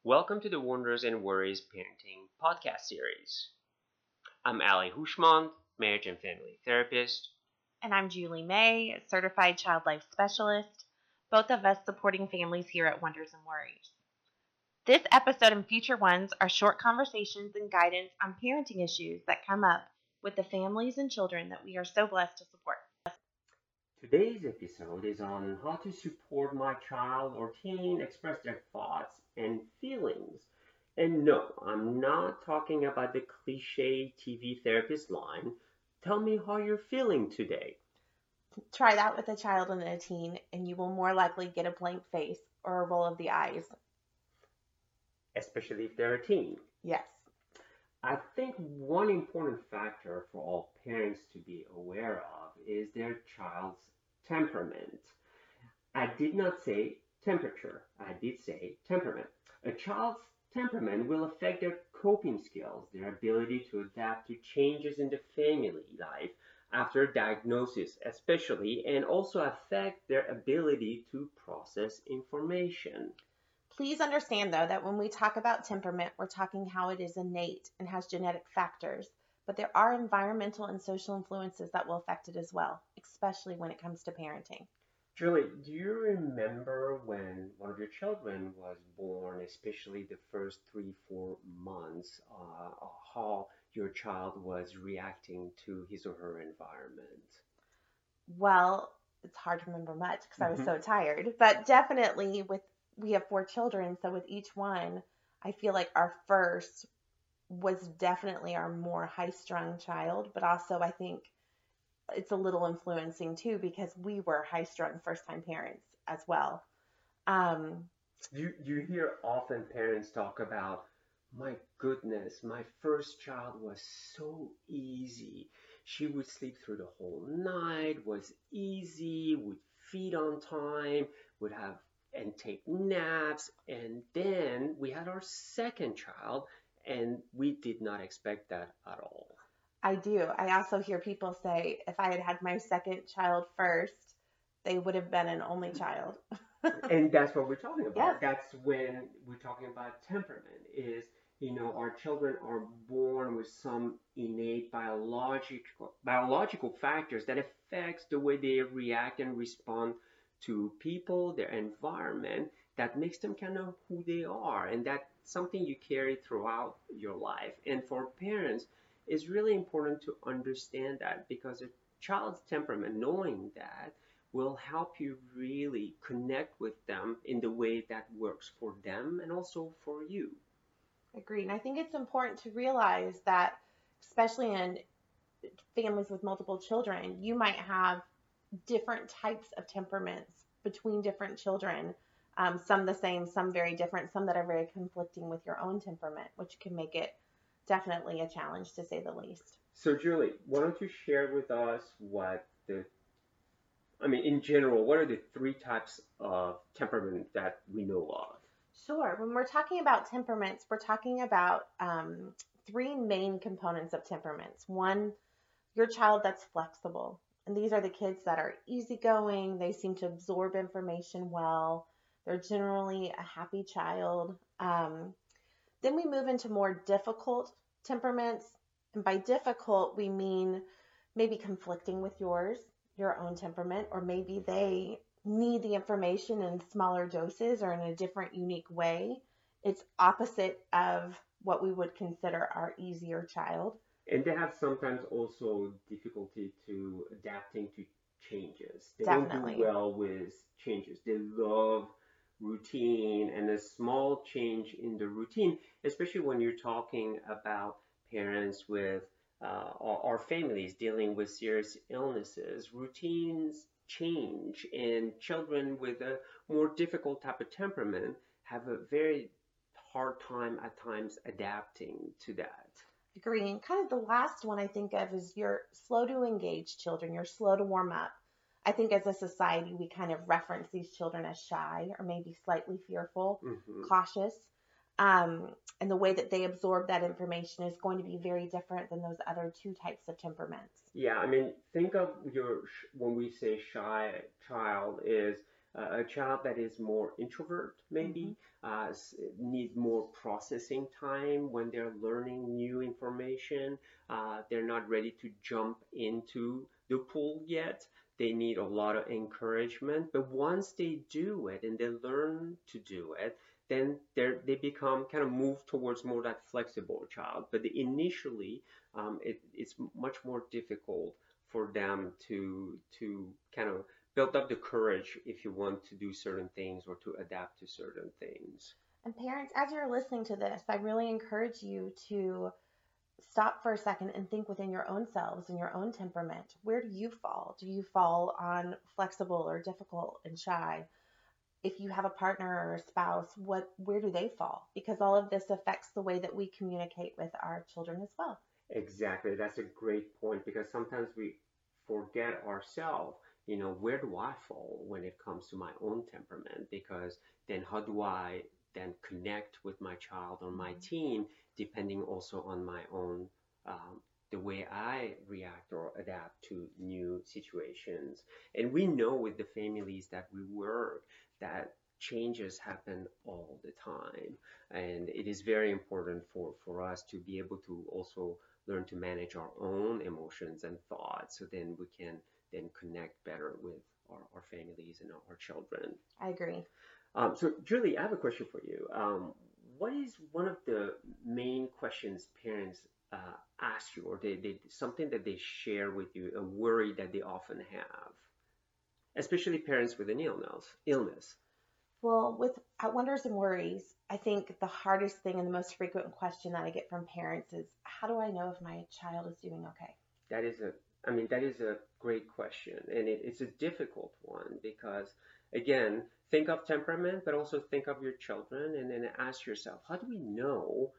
Welcome to the Wonders and Worries Parenting podcast series. I'm Ali Hushmand, marriage and family therapist. And I'm Julie May, certified child life specialist, both of us supporting families here at Wonders and Worries. This episode and future ones are short conversations and guidance on parenting issues that come up with the families and children that we are so blessed to support. Today's episode is on how to support my child or teen express their thoughts and feelings. And no, I'm not talking about the cliche TV therapist line. Tell me how you're feeling today. Try that with a child and a teen, and you will more likely get a blank face or a roll of the eyes. Especially if they're a teen. Yes. I think one important factor for all parents to be aware of is their child's temperament. I did not say temperature, I did say temperament. A child's temperament will affect their coping skills, their ability to adapt to changes in the family life after diagnosis, especially, and also affect their ability to process information. Please understand, though, that when we talk about temperament, we're talking how it is innate and has genetic factors, but there are environmental and social influences that will affect it as well, especially when it comes to parenting. Julie, do you remember when one of your children was born, especially the first 3, 4 months, how your child was reacting to his or her environment? Well, it's hard to remember much because I was Hmm. so tired, but definitely we have 4 children, so with each one, I feel like our first was definitely our more high-strung child, but also I think it's a little influencing too because we were high-strung first-time parents as well. Um, You hear often parents talk about, my goodness, my first child was so easy. She would sleep through the whole night, was easy, would feed on time, would have and take naps. And then we had our second child, and we did not expect that at all. I do. I also hear people say if I had had my second child first, they would have been an only child. And that's what we're talking Yes, about. That's when we're talking about temperament is, our children are born with some innate biological factors that affects the way they react and respond to people, their environment, that makes them kind of who they are. And that's something you carry throughout your life. And for parents, it's really important to understand that because a child's temperament, knowing that, will help you really connect with them in the way that works for them and also for you. agreed. And I think it's important to realize that, especially in families with multiple children, you might have different types of temperaments between different children. Some the same, some very different, some that are very conflicting with your own temperament, which can make it definitely a challenge to say the least. So, Julie, why don't you share with us in general, what are the three types of temperament that we know of? Sure. When we're talking about temperaments, we're talking about three main components of temperaments. One, your child that's flexible. And these are the kids that are easygoing. They seem to absorb information well. They're generally a happy child. Then we move into more difficult temperaments. And by difficult, we mean maybe conflicting with your own temperament, or maybe they need the information in smaller doses or in a different, unique way. It's opposite of what we would consider our easier child. And they have sometimes also difficulty to adapting to changes. They don't do Definitely. well with changes. They love routine and a small change in the routine, especially when you're talking about parents with or families dealing with serious illnesses. Routines change, and children with a more difficult type of temperament have a very hard time at times adapting to that. Agreeing. Kind of the last one I think of is you're slow to engage children. You're slow to warm up. I think as a society, we kind of reference these children as shy or maybe slightly fearful, Hmm. cautious. And the way that they absorb that information is going to be very different than those other two types of temperaments. Yeah, I mean, think of when we say shy child is A child that is more introvert Hmm. maybe needs more processing time when they're learning new information. They're not ready to jump into the pool yet. They need a lot of encouragement, but once they do it and they learn to do it, then they become kind of move towards more that flexible child. But initially, it's much more difficult for them to kind of build up the courage if you want to do certain things or to adapt to certain things. And parents, as you're listening to this, I really encourage you to stop for a second and think within your own selves and your own temperament. Where do you fall? Do you fall on flexible or difficult and shy? If you have a partner or a spouse, where do they fall? Because all of this affects the way that we communicate with our children as well. Exactly. That's a great point because sometimes we forget ourselves, where do I fall when it comes to my own temperament? Because then how do I then connect with my child or my Mhm. teen, depending also on my own, the way I react or adapt to new situations. And we know with the families that we work that changes happen all the time. And it is very important for us to be able to also learn to manage our own emotions and thoughts so then we can then connect better with our families and our children. I agree. So Julie, I have a question for you. What is one of the main questions parents ask you, or they something that they share with you, a worry that they often have, especially parents with an illness? Well, with wonders and worries, I think the hardest thing and the most frequent question that I get from parents is, how do I know if my child is doing okay? That is that is a great question, and it's a difficult one because, again, think of temperament, but also think of your children, and then ask yourself, how do we know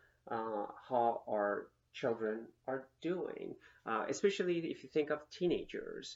how our children are doing? Especially if you think of teenagers,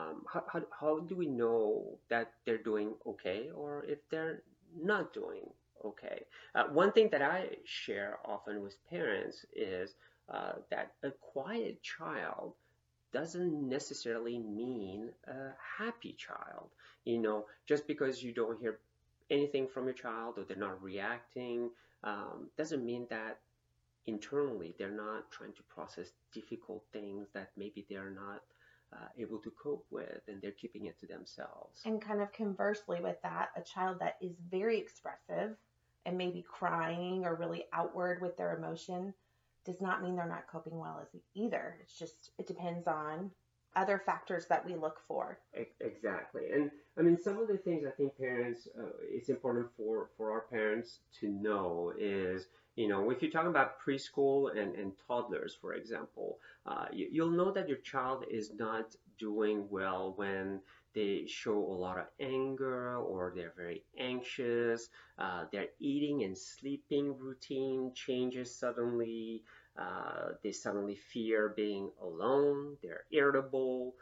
how do we know that they're doing okay or if they're not doing okay? One thing that I share often with parents is that a quiet child doesn't necessarily mean a happy child. Just because you don't hear anything from your child or they're not reacting, doesn't mean that internally they're not trying to process difficult things that maybe they're not able to cope with and they're keeping it to themselves. And kind of conversely with that, a child that is very expressive and maybe crying or really outward with their emotion does not mean they're not coping well as either. It's just, it depends on other factors that we look for. Exactly. And I mean, some of the things I think parents, it's important for our parents to know is, if you're talking about preschool and toddlers, for example, you'll know that your child is not doing well when they show a lot of anger or they're very anxious, their eating and sleeping routine changes suddenly, they suddenly fear being alone, they're irritable,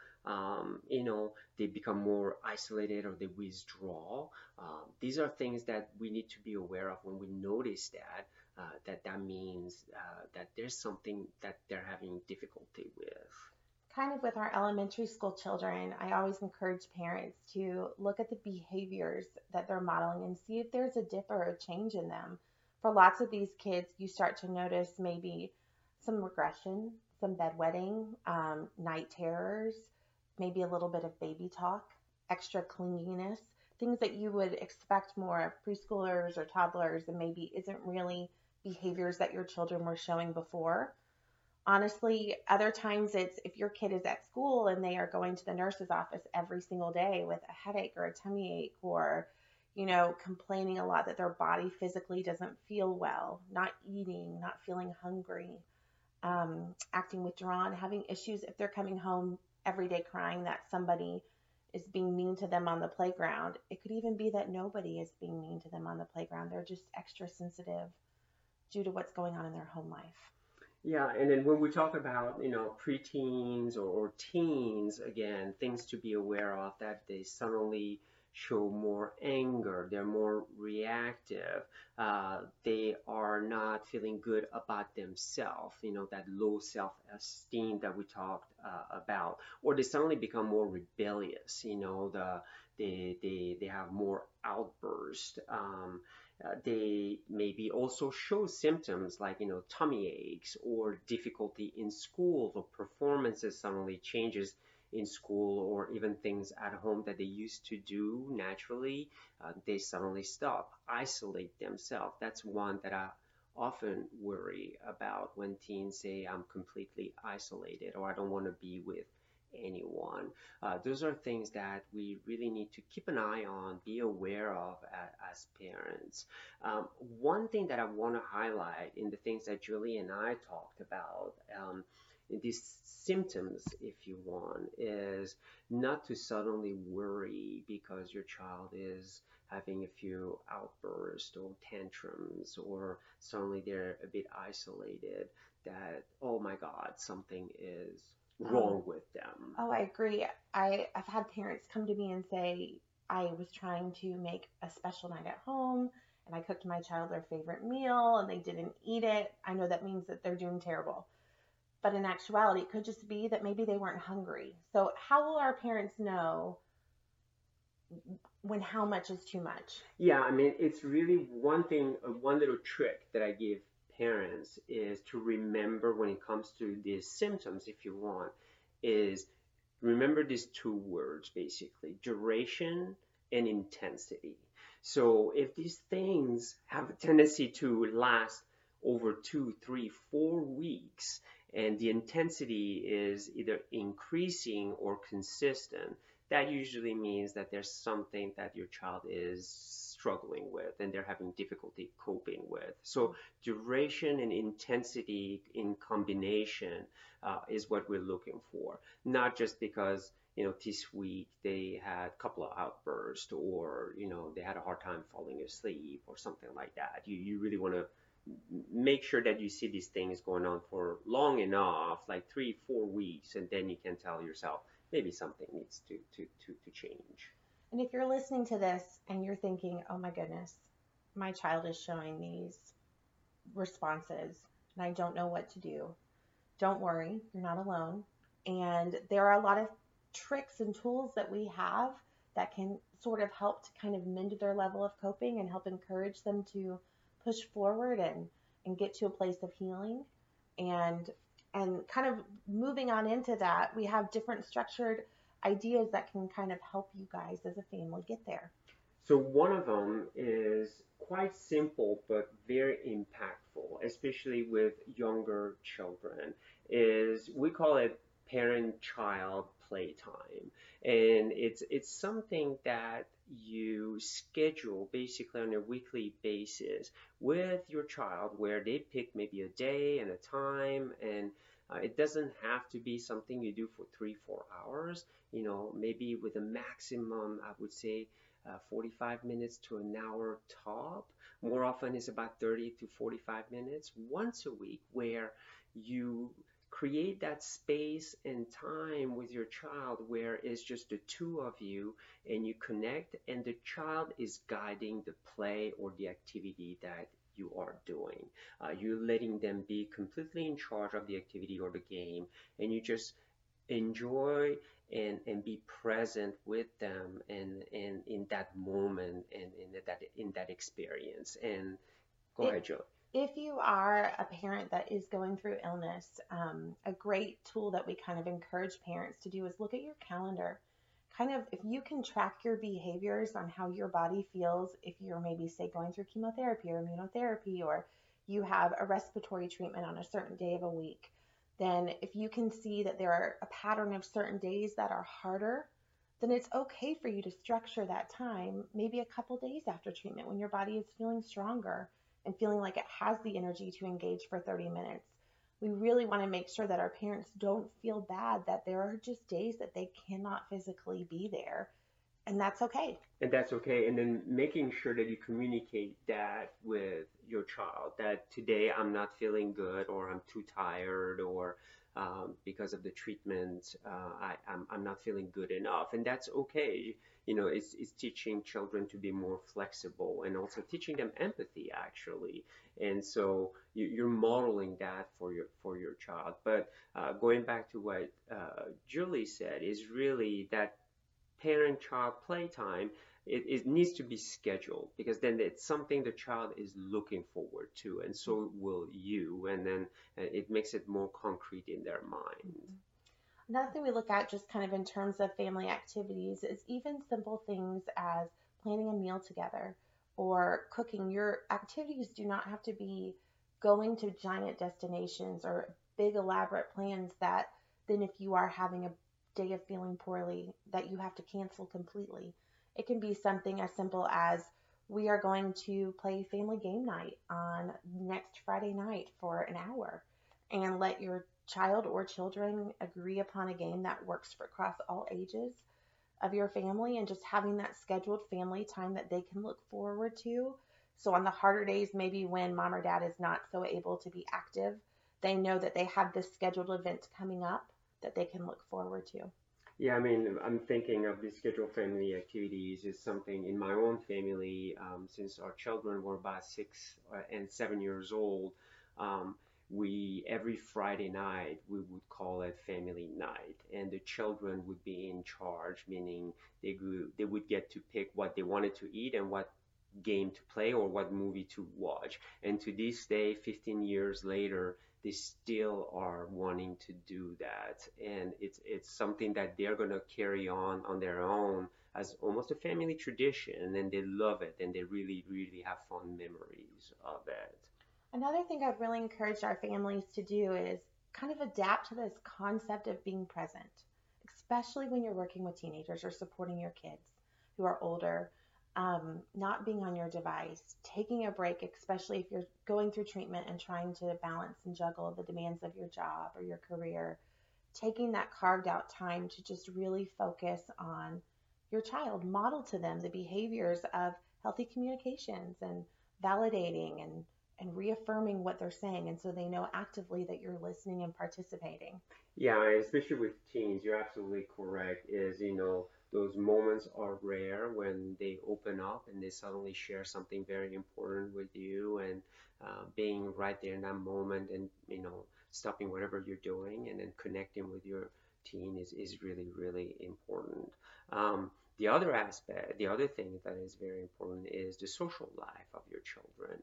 they become more isolated or they withdraw. These are things that we need to be aware of when we notice that. That means that there's something that they're having difficulty with. Kind of with our elementary school children, I always encourage parents to look at the behaviors that they're modeling and see if there's a dip or a change in them. For lots of these kids, you start to notice maybe some regression, some bedwetting, night terrors, maybe a little bit of baby talk, extra clinginess, things that you would expect more of preschoolers or toddlers and maybe isn't really behaviors that your children were showing before. Honestly, other times it's if your kid is at school and they are going to the nurse's office every single day with a headache or a tummy ache or, complaining a lot that their body physically doesn't feel well, not eating, not feeling hungry, acting withdrawn, having issues if they're coming home every day crying that somebody is being mean to them on the playground. It could even be that nobody is being mean to them on the playground. They're just extra sensitive due to what's going on in their home life. Yeah, and then when we talk about, preteens or teens, again, things to be aware of that they suddenly show more anger, they're more reactive, they are not feeling good about themselves, that low self-esteem that we talked about, or they suddenly become more rebellious, they have more outbursts. They maybe also show symptoms like tummy aches or difficulty in school, or performances suddenly changes in school, or even things at home that they used to do naturally, they suddenly stop, isolate themselves. That's one that I often worry about when teens say I'm completely isolated or I don't want to be with anyone. Those are things that we really need to keep an eye on, be aware of as parents. One thing that I want to highlight in the things that Julie and I talked about, these symptoms, if you want, is not to suddenly worry because your child is having a few outbursts or tantrums, or suddenly they're a bit isolated, that, oh my God, something is Oh, wrong with them. oh, I agree. I've had parents come to me and say, I was trying to make a special night at home and I cooked my child their favorite meal and they didn't eat it. I know that means that they're doing terrible. But in actuality, it could just be that maybe they weren't hungry. So, how will our parents know when how much is too much? Yeah, I mean, it's really one thing, one little trick that I give parents is to remember when it comes to these symptoms, if you want, is remember these two words basically: duration and intensity. So if these things have a tendency to last over 2, 3, 4 weeks, and the intensity is either increasing or consistent, that usually means that there's something that your child is struggling with and they're having difficulty coping with. So duration and intensity in combination is what we're looking for, not just because this week they had a couple of outbursts, or they had a hard time falling asleep or something like that. You really want to make sure that you see these things going on for long enough, like 3, 4 weeks, and then you can tell yourself maybe something needs to change. And if you're listening to this and you're thinking, oh my goodness, my child is showing these responses and I don't know what to do, don't worry, you're not alone. And there are a lot of tricks and tools that we have that can sort of help to kind of mend their level of coping and help encourage them to push forward and get to a place of healing. And kind of moving on into that, we have different structured ideas that can kind of help you guys as a family get there. So one of them is quite simple but very impactful, especially with younger children, is we call it parent-child playtime. And it's something that you schedule basically on a weekly basis with your child, where they pick maybe a day and a time, and it doesn't have to be something you do for 3, 4 hours. Maybe with a maximum, I would say 45 minutes to an hour top. More often it's about 30 to 45 minutes once a week, where you create that space and time with your child where it's just the two of you and you connect, and the child is guiding the play or the activity that you are doing. You're letting them be completely in charge of the activity or the game, and you just enjoy and be present with them, and in that moment, and in that experience. And go It, ahead, Joe. if you are a parent that is going through illness, a great tool that we kind of encourage parents to do is look at your calendar. Kind of, if you can track your behaviors on how your body feels, if you're maybe, say, going through chemotherapy or immunotherapy, or you have a respiratory treatment on a certain day of a week, then if you can see that there are a pattern of certain days that are harder, then it's okay for you to structure that time maybe a couple days after treatment when your body is feeling stronger and feeling like it has the energy to engage for 30 minutes. We really want to make sure that our parents don't feel bad that there are just days that they cannot physically be there. And that's okay. And that's okay. And then making sure that you communicate that with your child that today I'm not feeling good, or I'm too tired, or because of the treatment, I'm not feeling good enough. And that's okay. It's teaching children to be more flexible, and also teaching them empathy, actually. And so you're modeling that for your child. But going back to what Julie said, is really that parent-child playtime, it needs to be scheduled, because then it's something the child is looking forward to, and so will you, and then it makes it more concrete in their mind. Mhm. Another thing we look at just kind of in terms of family activities is even simple things as planning a meal together or cooking. Your activities do not have to be going to giant destinations or big elaborate plans that then if you are having a day of feeling poorly that you have to cancel completely. It can be something as simple as we are going to play family game night on next Friday night for an hour and let your child or children agree upon a game that works for across all ages of your family and just having that scheduled family time that they can look forward to. So on the harder days, maybe when mom or dad is not so able to be active, they know that they have this scheduled event coming up that they can look forward to. Yeah, I mean, I'm thinking of these scheduled family activities is something in my own family, since our children were about 6 and 7 years old. Um, we every Friday night we would call it family night, and the children would be in charge, meaning they would get to pick what they wanted to eat and what game to play or what movie to watch. And to this day, 15 years later, they still are wanting to do that, and it's something that they're going to carry on their own as almost a family tradition, and they love it, and they really really have fond memories of it. Another thing I've really encouraged our families to do is kind of adapt to this concept of being present, especially when you're working with teenagers or supporting your kids who are older. Not being on your device, taking a break, especially if you're going through treatment and trying to balance and juggle the demands of your job or your career, taking that carved out time to just really focus on your child, model to them the behaviors of healthy communications and validating and reaffirming what they're saying. And so they know actively that you're listening and participating. Yeah, especially with teens, you're absolutely correct. Those moments are rare when they open up and they suddenly share something very important with you, and being right there in that moment, and stopping whatever you're doing and then connecting with your teen is really, really important. The other aspect, the other thing that is very important is the social life of your children.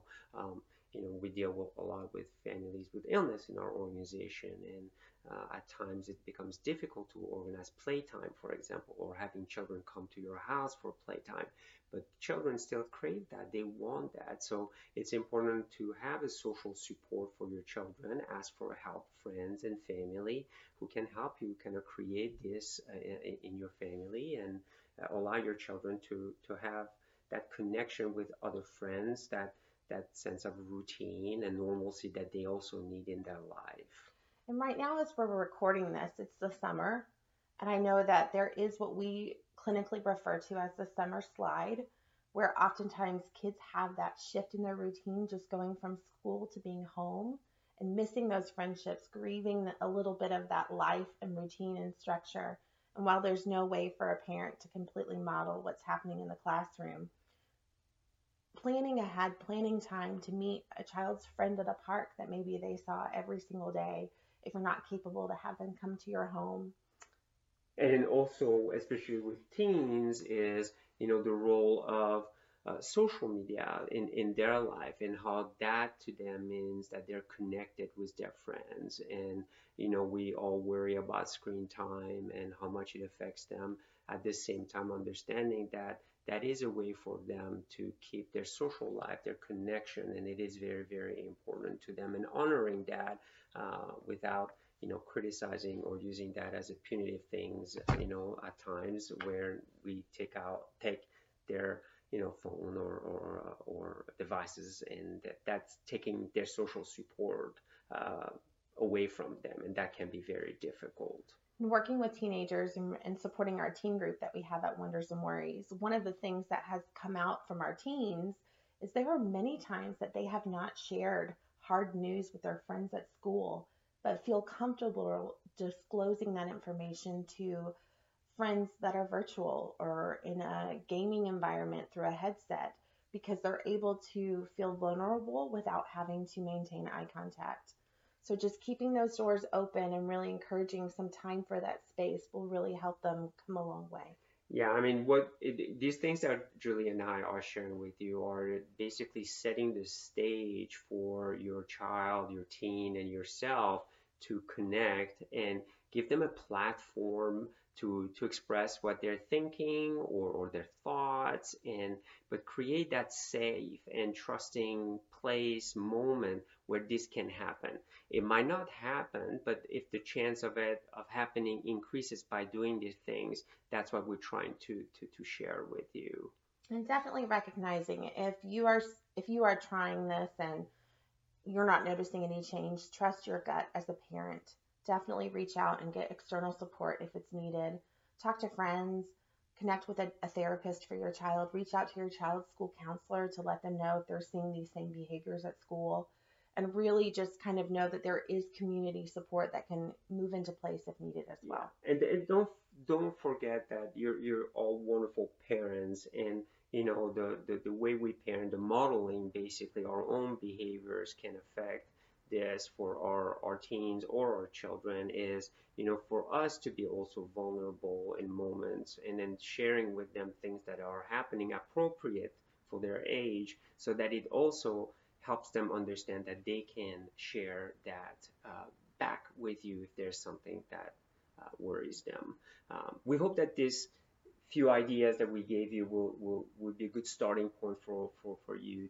We deal with a lot with families with illness in our organization, and at times it becomes difficult to organize playtime, for example, or having children come to your house for playtime. But children still crave that, they want that. So it's important to have a social support for your children. Ask for help, friends and family who can help you kind of create this in your family, and allow your children to have that connection with other friends, that sense of routine and normalcy that they also need in their life. And right now, as we're recording this, it's the summer. And I know that there is what we clinically refer to as the summer slide, where oftentimes kids have that shift in their routine, just going from school to being home and missing those friendships, grieving a little bit of that life and routine and structure. And while there's no way for a parent to completely model what's happening in the classroom, planning ahead, planning time to meet a child's friend at a park that maybe they saw every single day, if you're not capable to have them come to your home. And also, especially with teens, is the role of social media in their life, and how that to them means that they're connected with their friends. And we all worry about screen time and how much it affects them. At the same time, understanding that that is a way for them to keep their social life, their connection, and it is very, very important to them. And honoring that without criticizing or using that as a punitive things, at times where we take their, phone or devices, and that's taking their social support away from them, and that can be very difficult. Working with teenagers and supporting our teen group that we have at Wonders and Worries, one of the things that has come out from our teens is there are many times that they have not shared hard news with their friends at school, but feel comfortable disclosing that information to friends that are virtual or in a gaming environment through a headset because they're able to feel vulnerable without having to maintain eye contact. So just keeping those doors open and really encouraging some time for that space will really help them come a long way. Yeah, I mean, these things that Julie and I are sharing with you are basically setting the stage for your child, your teen, and yourself to connect and give them a platform to express what they're thinking or their thoughts, and but create that safe and trusting place, moment where this can happen. It might not happen, but if the chance of happening increases by doing these things, that's what we're trying to share with you. And definitely recognizing if you are trying this and you're not noticing any change, trust your gut as a parent. Definitely reach out and get external support if it's needed. Talk to friends, connect with a therapist for your child, reach out to your child's school counselor to let them know if they're seeing these same behaviors at school, and really just kind of know that there is community support that can move into place if needed as Yeah, well. and don't forget that you're all wonderful parents, and the way we parent, the modeling, basically our own behaviors can affect this for our teens or our children, is for us to be also vulnerable in moments and then sharing with them things that are happening appropriate for their age, so that it also helps them understand that they can share that back with you if there's something that worries them. We hope that this few ideas that we gave you will be a good starting point for you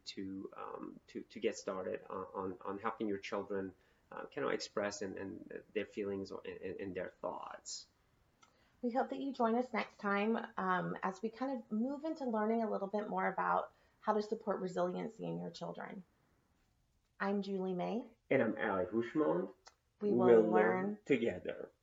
to get started on helping your children kind of express and their feelings and their thoughts. We hope that you join us next time as we kind of move into learning a little bit more about how to support resiliency in your children. I'm Julie May. And I'm Ali Hushmand. We We'll will learn learn together.